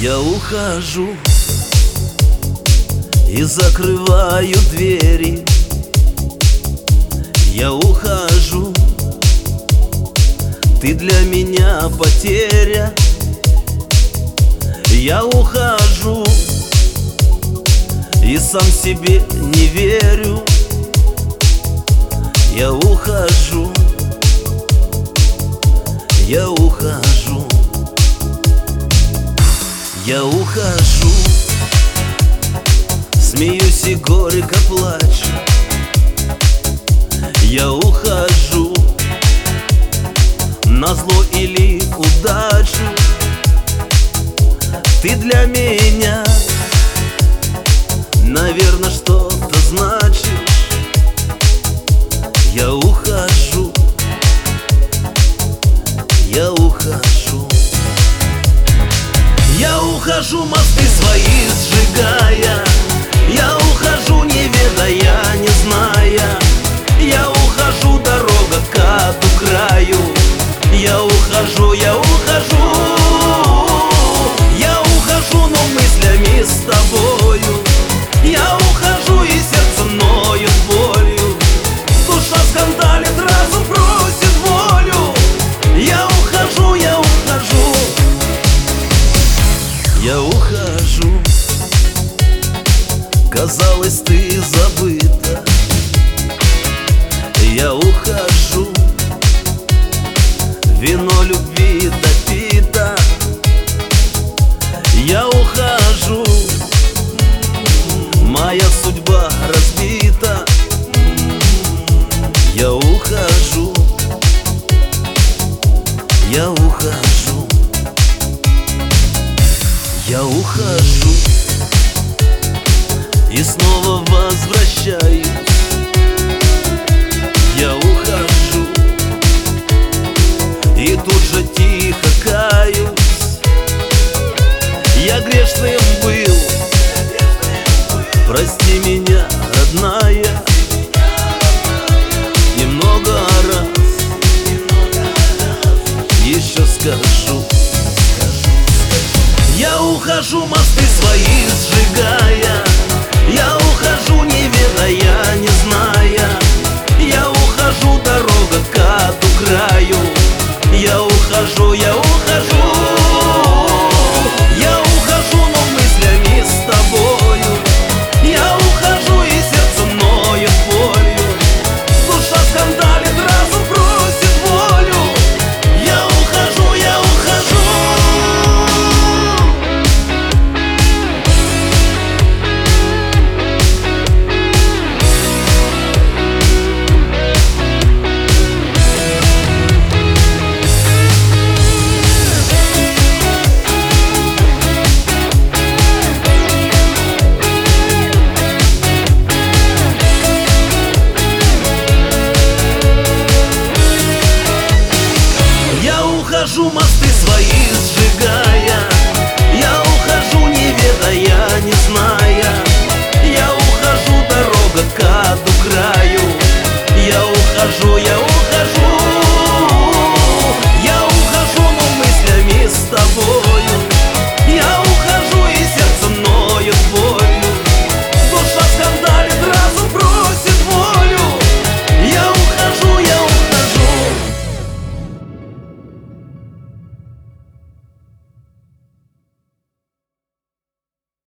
Я ухожу и закрываю двери. Я ухожу, ты для меня потеря. Я ухожу и сам себе не верю. Я ухожу, я ухожу, я ухожу. Смеюсь и горько плачу. Я ухожу, назло или удачу. Ты для меня, наверное, что-то значишь. Я ухожу, я ухожу. Я ухожу, мосты свои сжигая. Я ухожу, не ведая, не зная. Я ухожу, дорога к аду краю. Я ухожу, я ухожу. Я ухожу, но мыслями с тобою. Я ухожу, и сердце ноет болью. Душа скандалит, разум просит волю. Я ухожу, я ухожу. Я ухожу. Казалось, ты забыта. Я ухожу. Вино любви допито. Я ухожу. Моя судьба разбита. Я ухожу. Я ухожу. Я ухожу и снова возвращаюсь. Я ухожу и тут же тихо каюсь. Я грешным был, прости меня, родная. Немного раз еще скажу. Я ухожу, мосты свои сжигая. Я ухожу, не ведая, не зная. Я ухожу, дорога к аду краю. Я ухожу, я ухожу. Я ухожу, но мыслями с тобою. Я ухожу, и сердце ноет болью. Душа скандалит, разум просит волю. Я ухожу, я ухожу. Ухожу, мосты свои сжигая. Я ухожу, не ведая, не зная. Я ухожу, дорога к аду краю. Я ухожу, я